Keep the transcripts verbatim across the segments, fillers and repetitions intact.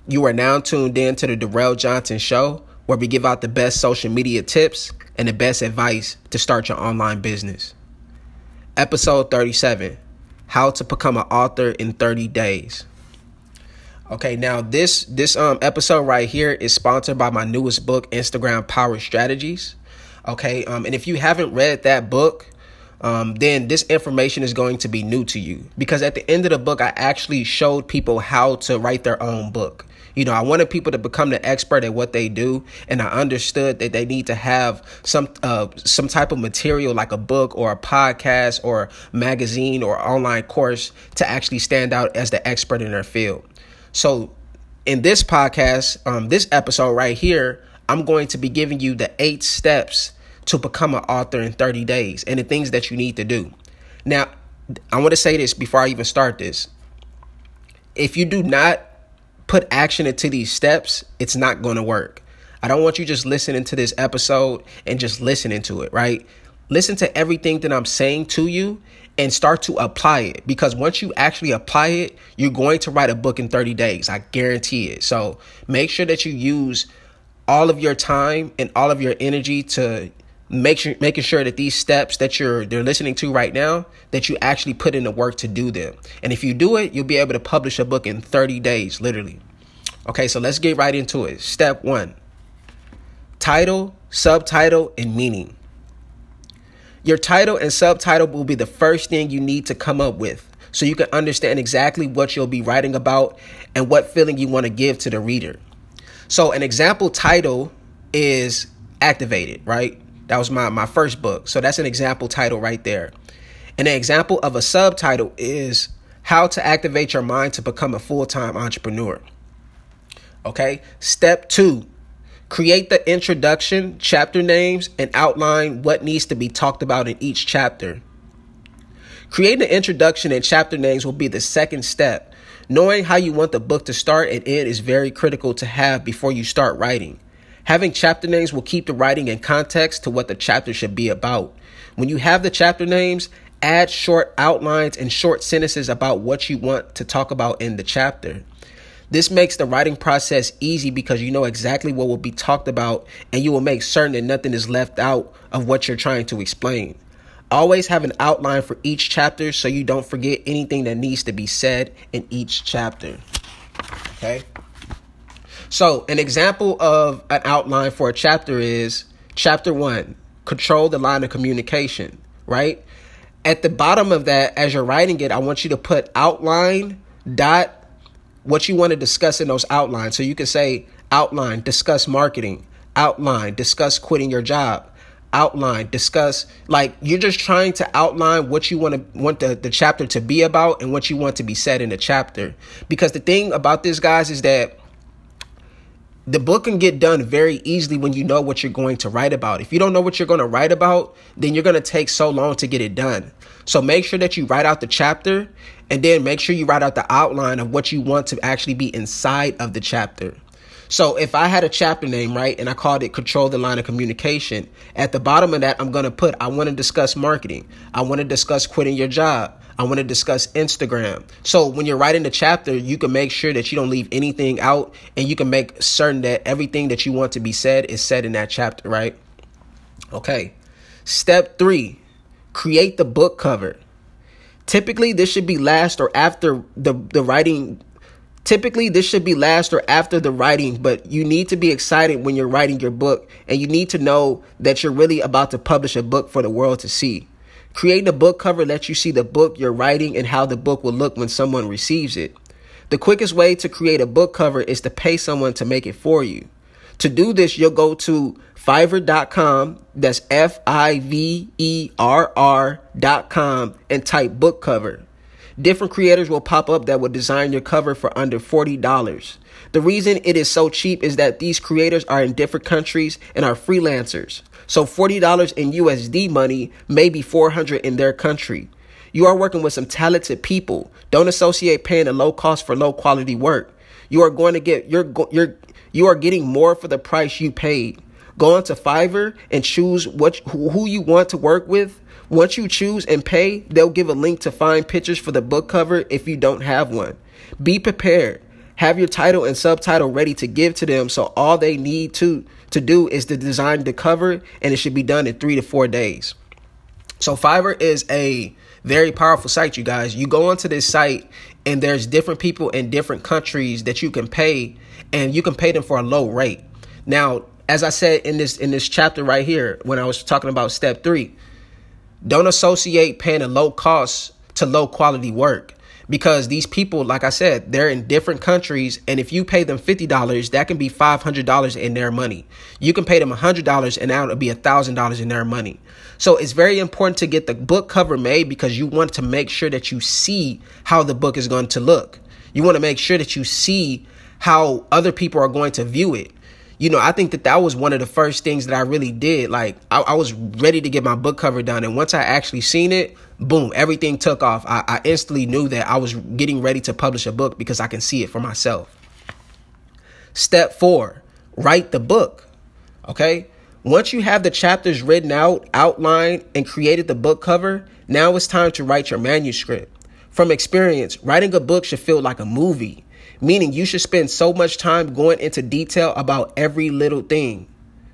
You are now tuned in to the Darrell Johnson Show, where we give out the best social media tips and the best advice to start your online business. Episode thirty-seven, How to Become an Author in thirty days. Okay, now this this um episode right here is sponsored by my newest book, Instagram Power Strategies. Okay, um, and if you haven't read that book, um, then this information is going to be new to you, because at the end of the book, I actually showed people how to write their own book. You know, I wanted people to become the expert at what they do, and I understood that they need to have some uh, some type of material like a book or a podcast or magazine or online course to actually stand out as the expert in their field. So in this podcast, um, this episode right here, I'm going to be giving you the eight steps to become an author in thirty days and the things that you need to do. Now, I want to say this before I even start this. If you do not put action into these steps, it's not going to work. I don't want you just listening to this episode and just listening to it, right? Listen to everything that I'm saying to you and start to apply it, because once you actually apply it, you're going to write a book in thirty days. I guarantee it. So make sure that you use all of your time and all of your energy to make sure, making sure that these steps that you're they're listening to right now, that you actually put in the work to do them. And if you do it, you'll be able to publish a book in thirty days, literally. Okay, so let's get right into it. Step one, title, subtitle, and meaning. Your title and subtitle will be the first thing you need to come up with, so you can understand exactly what you'll be writing about and what feeling you want to give to the reader. So an example title is Activated, right? That was my, my first book. So that's an example title right there. And an example of a subtitle is How to Activate Your Mind to Become a Full-Time Entrepreneur. Okay. Step two, create the introduction, chapter names, and outline what needs to be talked about in each chapter. Creating the introduction and chapter names will be the second step. Knowing how you want the book to start and end is very critical to have before you start writing. Having chapter names will keep the writing in context to what the chapter should be about. When you have the chapter names, add short outlines and short sentences about what you want to talk about in the chapter. This makes the writing process easy because you know exactly what will be talked about, and you will make certain that nothing is left out of what you're trying to explain. Always have an outline for each chapter so you don't forget anything that needs to be said in each chapter. Okay? So an example of an outline for a chapter is chapter one, control the line of communication, right? At the bottom of that, as you're writing it, I want you to put outline dot what you want to discuss in those outlines. So you can say outline, discuss marketing, outline, discuss quitting your job, outline, discuss, like you're just trying to outline what you want to want the, the chapter to be about and what you want to be said in the chapter. Because the thing about this, guys, is that the book can get done very easily when you know what you're going to write about. If you don't know what you're going to write about, then you're going to take so long to get it done. So make sure that you write out the chapter, and then make sure you write out the outline of what you want to actually be inside of the chapter. So if I had a chapter name, right, and I called it Control the Line of Communication, at the bottom of that, I'm going to put, I want to discuss marketing. I want to discuss quitting your job. I want to discuss Instagram. So when you're writing the chapter, you can make sure that you don't leave anything out, and you can make certain that everything that you want to be said is said in that chapter, right? Okay. Step three, create the book cover. Typically, this should be last or after the, the writing. Typically, this should be last or after the writing, but you need to be excited when you're writing your book, and you need to know that you're really about to publish a book for the world to see. Creating a book cover lets you see the book you're writing and how the book will look when someone receives it. The quickest way to create a book cover is to pay someone to make it for you. To do this, you'll go to Fiverr dot com, that's F I V E R R dot com, and type book cover. Different creators will pop up that will design your cover for under forty dollars. The reason it is so cheap is that these creators are in different countries and are freelancers. So forty dollars in U S D money may be four hundred dollars in their country. You are working with some talented people. Don't associate paying a low cost for low quality work. You are going to get you're you're you are getting more for the price you paid. Go on to Fiverr and choose what who you want to work with. Once you choose and pay, they'll give a link to find pictures for the book cover if you don't have one. Be prepared. Have your title and subtitle ready to give to them, so all they need to to do is to design the cover, and it should be done in three to four days. So Fiverr is a very powerful site, you guys. You go onto this site and there's different people in different countries that you can pay, and you can pay them for a low rate. Now, as I said in this in this chapter right here, when I was talking about step three, don't associate paying a low cost to low quality work, because these people, like I said, they're in different countries. And if you pay them fifty dollars, that can be five hundred dollars in their money. You can pay them one hundred dollars and now it'll be one thousand dollars in their money. So it's very important to get the book cover made, because you want to make sure that you see how the book is going to look. You want to make sure that you see how other people are going to view it. You know, I think that that was one of the first things that I really did. Like, I, I was ready to get my book cover done. And once I actually seen it, boom, everything took off. I, I instantly knew that I was getting ready to publish a book because I can see it for myself. Step four, write the book. Okay. Once you have the chapters written out, outlined, and created the book cover, now it's time to write your manuscript. From experience, writing a book should feel like a movie, meaning you should spend so much time going into detail about every little thing.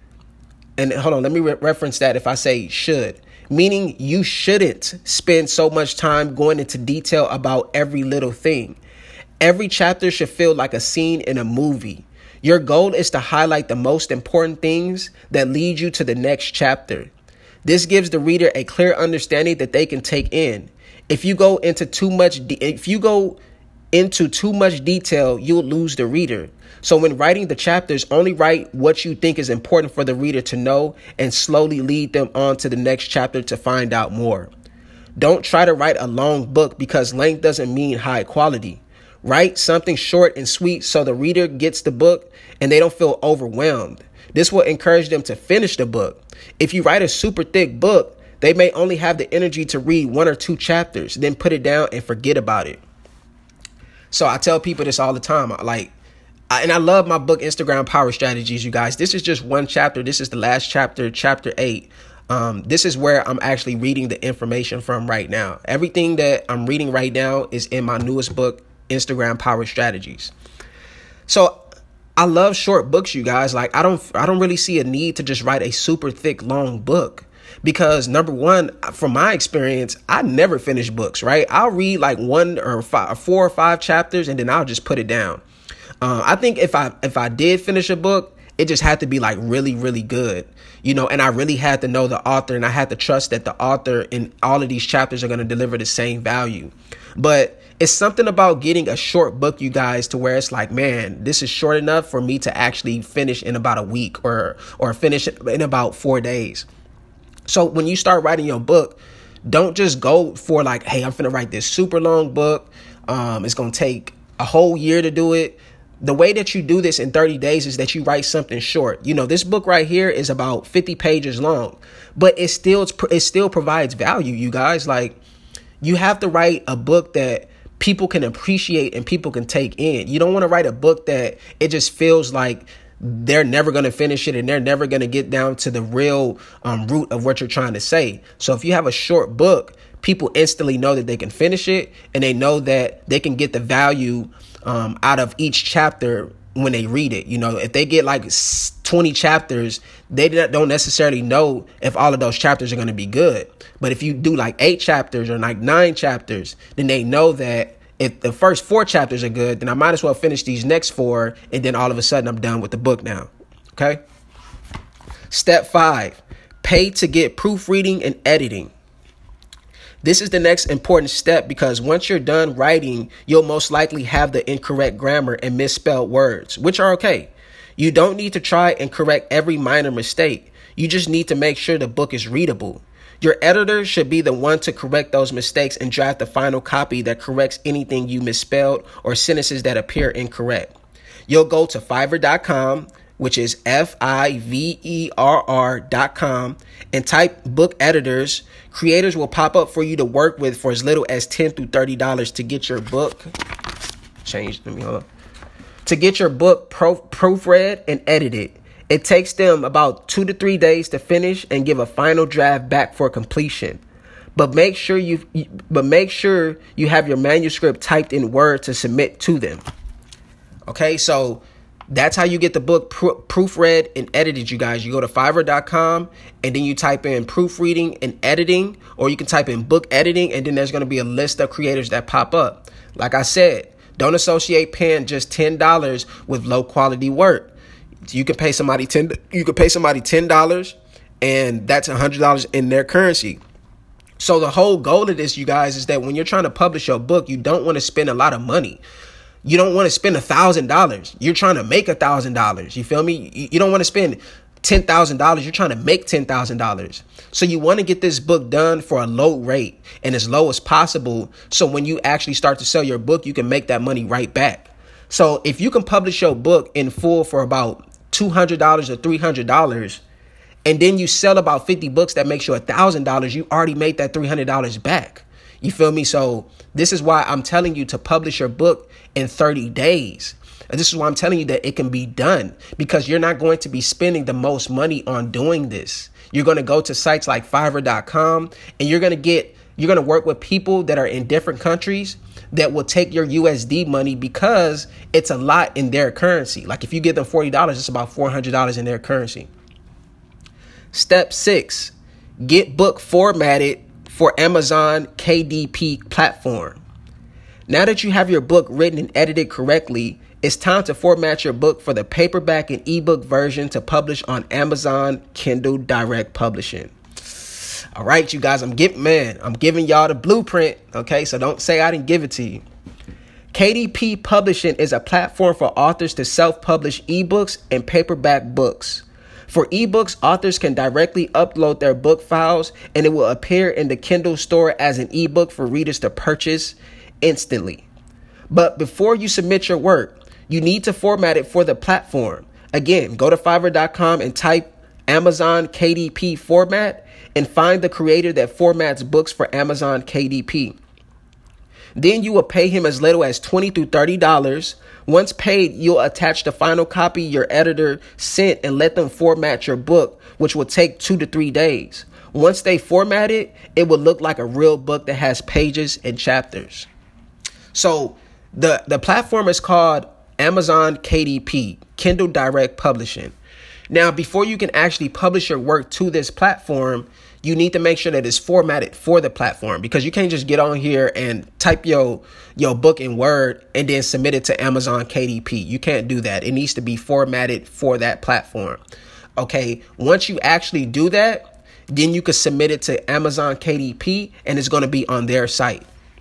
And hold on, let me re- reference that if I say should. Meaning you shouldn't spend so much time going into detail about every little thing. Every chapter should feel like a scene in a movie. Your goal is to highlight the most important things that lead you to the next chapter. This gives the reader a clear understanding that they can take in. If you go into too much, de- if you go into too much detail, you'll lose the reader. So when writing the chapters, only write what you think is important for the reader to know, and slowly lead them on to the next chapter to find out more. Don't try to write a long book, because length doesn't mean high quality. Write something short and sweet so the reader gets the book and they don't feel overwhelmed. This will encourage them to finish the book. If you write a super thick book, they may only have the energy to read one or two chapters, then put it down and forget about it. So I tell people this all the time. Like, I, and I love my book, Instagram Power Strategies, you guys. This is just one chapter. This is the last chapter, chapter eight. Um, this is where I'm actually reading the information from right now. Everything that I'm reading right now is in my newest book, Instagram Power Strategies. So I love short books, you guys. Like, I don't, I don't really see a need to just write a super thick, long book. Because number one, from my experience, I never finish books, right? I'll read like one or five, four or five chapters, and then I'll just put it down. Uh, I think if I if I did finish a book, it just had to be like really, really good, you know, and I really had to know the author, and I had to trust that the author in all of these chapters are going to deliver the same value. But it's something about getting a short book, you guys, to where it's like, man, this is short enough for me to actually finish in about a week or or finish in about four days. So when you start writing your book, don't just go for like, hey, I'm finna write this super long book. Um, it's going to take a whole year to do it. The way that you do this in thirty days is that you write something short. You know, this book right here is about fifty pages long, but it still it still provides value, you guys. Like, you have to write a book that people can appreciate and people can take in. You don't want to write a book that it just feels like they're never going to finish it and they're never going to get down to the real um, root of what you're trying to say. So if you have a short book, people instantly know that they can finish it, and they know that they can get the value um, out of each chapter when they read it. You know, if they get like twenty chapters, they don't necessarily know if all of those chapters are going to be good. But if you do like eight chapters or like nine chapters, then they know that if the first four chapters are good, then I might as well finish these next four. And then all of a sudden I'm done with the book now. OK. Step five, pay to get proofreading and editing. This is the next important step, because once you're done writing, you'll most likely have the incorrect grammar and misspelled words, which are OK. You don't need to try and correct every minor mistake. You just need to make sure the book is readable. Your editor should be the one to correct those mistakes and draft the final copy that corrects anything you misspelled or sentences that appear incorrect. You'll go to Fiverr dot com, which is F I V E R R dot com, and type book editors. Creators will pop up for you to work with for as little as ten through thirty dollars to get your book. Change. Let me hold on. To get your book pro- proofread and edited. It takes them about two to three days to finish and give a final draft back for completion. But make sure you but make sure you have your manuscript typed in Word to submit to them. Okay, so that's how you get the book pr- proofread and edited, you guys. You go to fiverr dot com and then you type in proofreading and editing, or you can type in book editing, and then there's going to be a list of creators that pop up. Like I said, don't associate paying just ten dollars with low quality work. You can pay somebody ten you can pay somebody ten dollars, and that's one hundred dollars in their currency. So the whole goal of this, you guys, is that when you're trying to publish your book, you don't want to spend a lot of money. You don't want to spend a thousand dollars. You're trying to make a thousand dollars. You feel me? You don't want to spend ten thousand dollars. You're trying to make ten thousand dollars. So you want to get this book done for a low rate and as low as possible. So when you actually start to sell your book, you can make that money right back. So if you can publish your book in full for about two hundred dollars or three hundred dollars, and then you sell about fifty books, that makes you a thousand dollars. You already made that three hundred dollars back. You feel me? So this is why I'm telling you to publish your book in thirty days. And this is why I'm telling you that it can be done, because you're not going to be spending the most money on doing this. You're going to go to sites like fiverr dot com, and you're going to get you're going to work with people that are in different countries that will take your U S D money, because it's a lot in their currency. Like if you give them forty dollars, it's about four hundred dollars in their currency. Step six, get book formatted for Amazon K D P platform. Now that you have your book written and edited correctly, it's time to format your book for the paperback and ebook version to publish on Amazon Kindle Direct Publishing. All right, you guys, I'm giving, man, I'm giving y'all the blueprint. Okay, so don't say I didn't give it to you. K D P Publishing is a platform for authors to self-publish ebooks and paperback books. For ebooks, authors can directly upload their book files, and it will appear in the Kindle store as an ebook for readers to purchase instantly. But before you submit your work, you need to format it for the platform. Again, go to fiverr dot com and type Amazon K D P format and find the creator that formats books for Amazon K D P. Then you will pay him as little as twenty dollars through thirty dollars. Once paid, you'll attach the final copy your editor sent and let them format your book, which will take two to three days. Once they format it, it will look like a real book that has pages and chapters. So the, the platform is called Amazon K D P, Kindle Direct Publishing. Now, before you can actually publish your work to this platform, you need to make sure that it's formatted for the platform, because you can't just get on here and type your your book in Word and then submit it to Amazon K D P. You can't do that. It needs to be formatted for that platform. Okay, once you actually do that, then you can submit it to Amazon K D P and it's going to be on their site.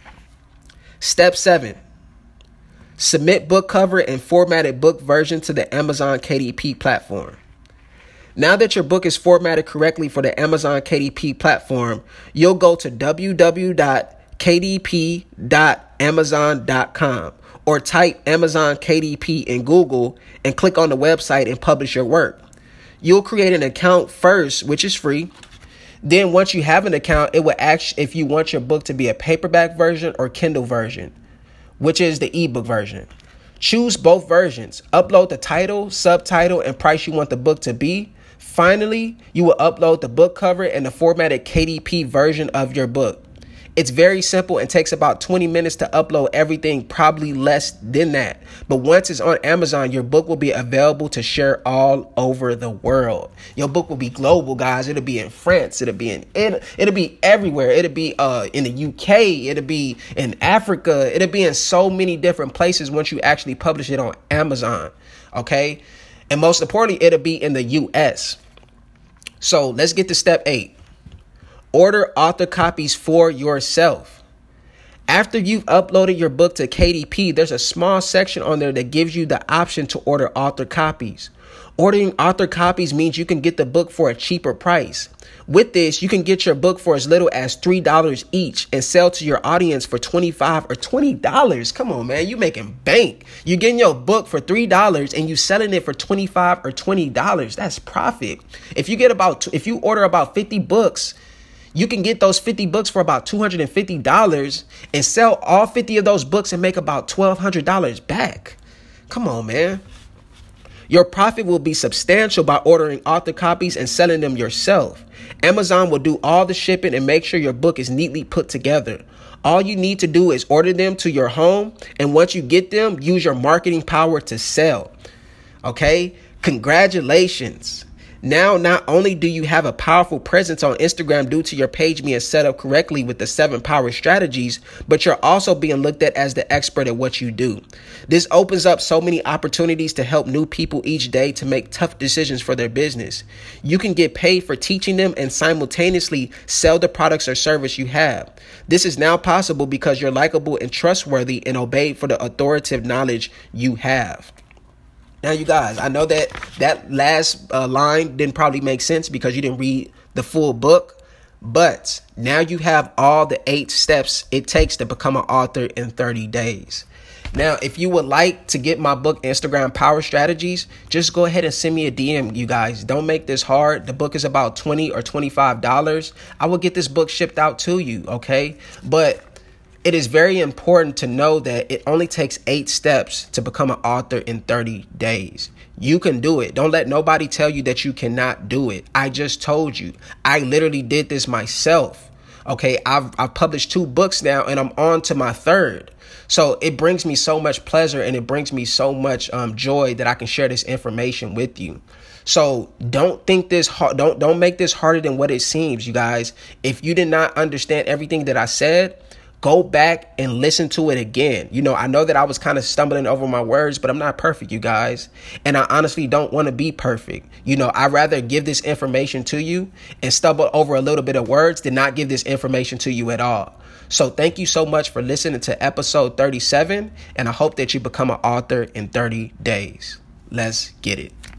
Step seven, submit book cover and formatted book version to the Amazon K D P platform. Now that your book is formatted correctly for the Amazon K D P platform, you'll go to w w w dot k d p dot amazon dot com or type Amazon K D P in Google and click on the website and publish your work. You'll create an account first, which is free. Then once you have an account, it will ask if you want your book to be a paperback version or Kindle version, which is the ebook version. Choose both versions. Upload the title, subtitle, and price you want the book to be. Finally, you will upload the book cover and the formatted K D P version of your book. It's very simple and takes about twenty minutes to upload everything, probably less than that. But once it's on Amazon, your book will be available to share all over the world. Your book will be global, guys. It'll be in France. It'll be in it, it'll be everywhere. It'll be uh in the U K. It'll be in Africa. It'll be in so many different places once you actually publish it on Amazon. Okay. And most importantly, it'll be in the U S. So let's get to step eight. Order author copies for yourself. After you've uploaded your book to K D P, there's a small section on there that gives you the option to order author copies. Ordering author copies means you can get the book for a cheaper price. With this, you can get your book for as little as three dollars each and sell to your audience for twenty-five dollars or twenty dollars. Come on, man. You making bank. You're getting your book for three dollars and you selling it for twenty-five dollars or twenty dollars. That's profit. If you get about, if you order about fifty books, you can get those fifty books for about two hundred fifty dollars and sell all fifty of those books and make about twelve hundred dollars back. Come on, man. Your profit will be substantial by ordering author copies and selling them yourself. Amazon will do all the shipping and make sure your book is neatly put together. All you need to do is order them to your home. And once you get them, use your marketing power to sell. Okay? Congratulations. Now, not only do you have a powerful presence on Instagram due to your page being set up correctly with the seven power strategies, but you're also being looked at as the expert at what you do. This opens up so many opportunities to help new people each day to make tough decisions for their business. You can get paid for teaching them and simultaneously sell the products or service you have. This is now possible because you're likable and trustworthy and obeyed for the authoritative knowledge you have. Now, you guys, I know that that last uh, line didn't probably make sense because you didn't read the full book, but now you have all the eight steps it takes to become an author in thirty days. Now, if you would like to get my book, Instagram Power Strategies, just go ahead and send me a D M, you guys. Don't make this hard. The book is about twenty dollars or twenty-five dollars. I will get this book shipped out to you, okay? But it is very important to know that it only takes eight steps to become an author in thirty days. You can do it. Don't let nobody tell you that you cannot do it. I just told you. I literally did this myself. Okay, I've, I've published two books now and I'm on to my third. So it brings me so much pleasure and it brings me so much um, joy that I can share this information with you. So don't think this hard. Don't, don't make this harder than what it seems, you guys. If you did not understand everything that I said, go back and listen to it again. You know, I know that I was kind of stumbling over my words, but I'm not perfect, you guys. And I honestly don't want to be perfect. You know, I'd rather give this information to you and stumble over a little bit of words than not give this information to you at all. So thank you so much for listening to episode thirty-seven. And I hope that you become an author in thirty days. Let's get it.